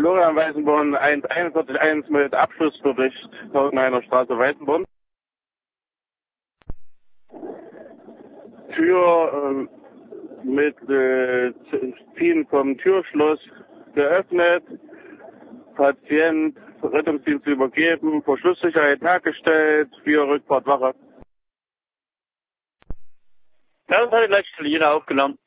Florian Weißenborn 141 mit Abschlussbericht Tausendeiner Straße Weißenborn. Tür mit Ziehen vom Türschloss geöffnet, Patient Rettungsdienst übergeben, Verschlusssicherheit hergestellt, für Rückfahrtwache. Das hat die letzte Linie aufgenommen.